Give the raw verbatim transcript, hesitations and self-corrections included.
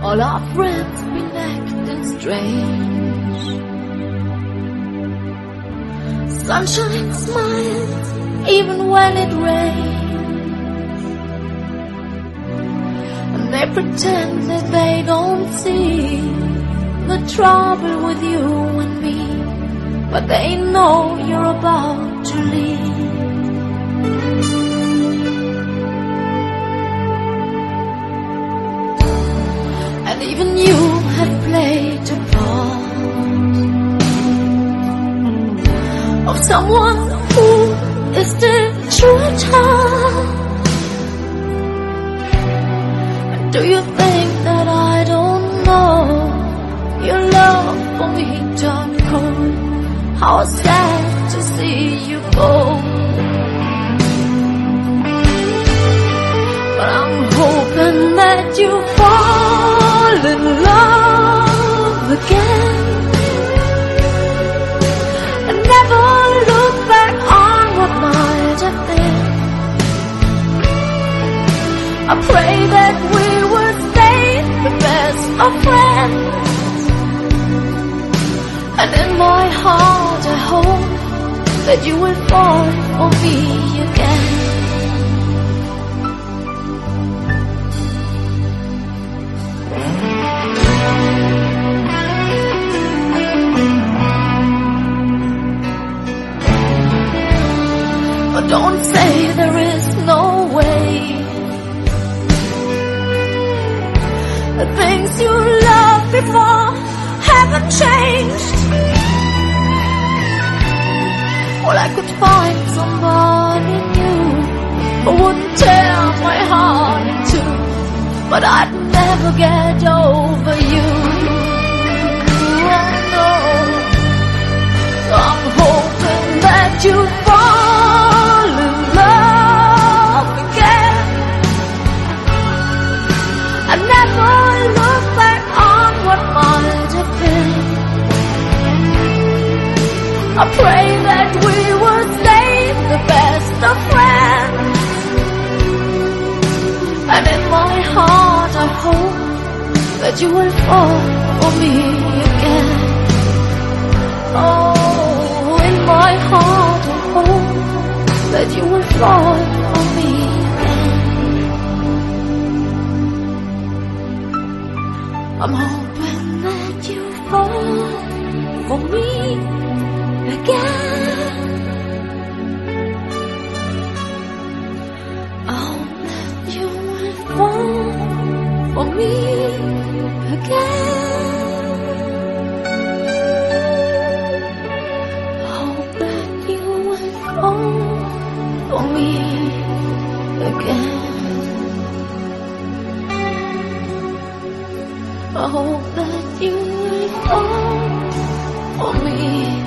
All our friends been acting strange. Sunshine smiles even when it rains, and they pretend that they don't see the trouble with you and me, but they know you're about to leave. And even you had played a part of someone who is still true at heart. And do you think that I don't know your love for me turned cold? How sad to see you go. But I'm hoping that you fall in love again, and never look back on what might have been. I pray that we will stay the best of friends, and in my heart I hope that you will fall for me again. But don't say there is no way. The things you loved before haven't changed. Well, I could find somebody new who wouldn't tear my heart in two, but I'd never get over you. Oh no, I'm hoping that you fall in love again, and never look back on what might have been. I pray that we will stay the best of friends, and in my heart I hope that you will fall for me again. Oh, in my heart I hope that you will fall for me again. I'm hoping that you fall for me again. I hope that you will fall for me again. I hope that you will fall for me again. I hope that you will fall for me.